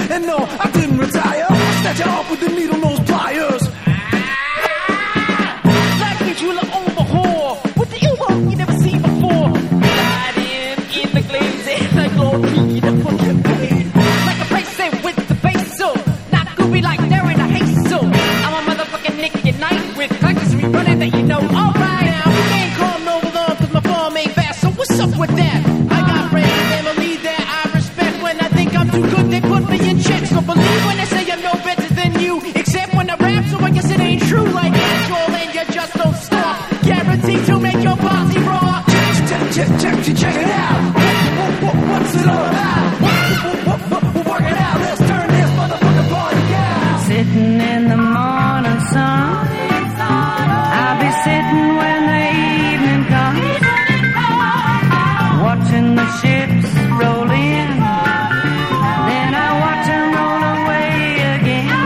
And no, I didn't retire. I snatch you off with the needle nose pliers. Black bitch, you look overhaul with the ill you never seen before. Riding in the glaze and the glory, the fucking blade. Like a bracelet with the bass, so not goopy like they're in a haste, so I'm a motherfucking Nick at night with practice me running that you know. Alright now, you can't call no alarm cause my farm ain't fast, so what's up with that? I got friends and family that I respect. When I think I'm too good, they put me in check. So believe when they say I'm no better than you, except when I rap, so I guess it ain't true. Like natural and you just don't stop. Guaranteed to make your body raw. Check it out. What's it all about? Work it out. Let's turn this motherfucking party out. Sitting in the morning sun, I'll be sitting when the evening comes, watching the ships roll in, then I watch them roll away again.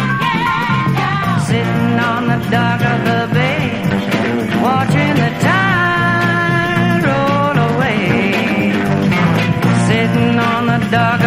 Sitting on the dock of the bay, watching the tide roll away. Sitting on the dock